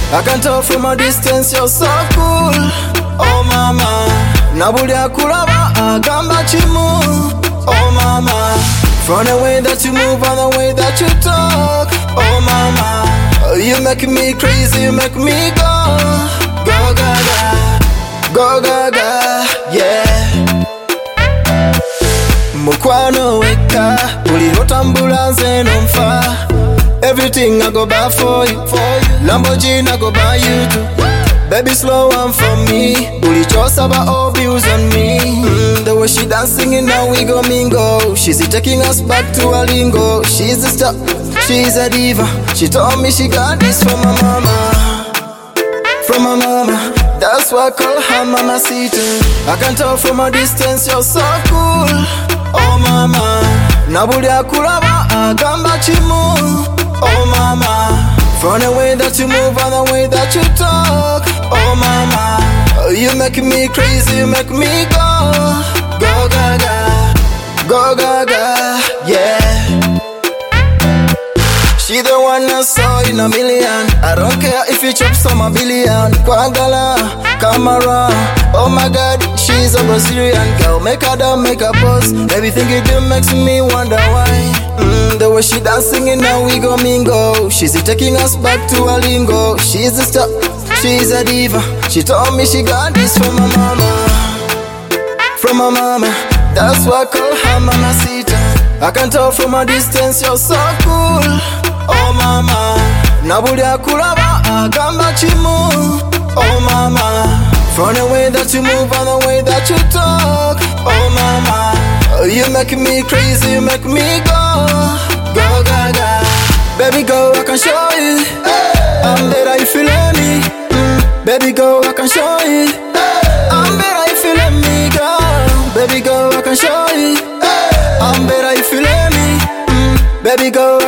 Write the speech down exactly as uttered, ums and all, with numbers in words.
I can tell from a distance you're so cool. Oh mama, nabuli akulaba agamba chimu. Oh mama, from the way that you move and the way that you talk. Oh mama, you make me crazy, you make me go. Go gaga, go gaga, yeah. Mukwano weka, ulirotambula nze nomfa. Everything I go buy for you, for you. Lamborghini I go buy you too. Baby slow one for me. Bully just about all views on me. mm, The way she dancing and now we go mingo. She's taking us back to her lingo. She's a star, she's a diva. She told me she got this from my mama. From my mama, that's why I call her Mamacita. I can tell from a distance you're so cool. Oh mama, nabuli akulaba agamba chimu. Oh mama, from the way that you move and the way that you talk. Oh mama, you make me crazy, you make me go. Go gaga, go gaga, yeah. She the one I saw in a million. I don't care if you chop some a billion. Kwagala, camera, oh my god, she's a Brazilian girl. Make her down, make her pose. Everything you do makes me wonder why. mm, The way she dancing and now we go mingo. She's taking us back to her lingo. She's a star, she's a diva. She told me she got this from my mama. From my mama, that's why I call her Mamacita. I can tell from a distance you're so cool. Oh mama, nabuli akulaba agamba chimu. Oh mama, from the way that you move and the way that you talk. Oh mama, you make me crazy, you make me go. Go gaga, baby go, I can show you. I'm better if you let me. mm, Baby go, I can show you. I'm better if you let me go. Baby go, I can show you. I'm better if you let me. mm, Baby go,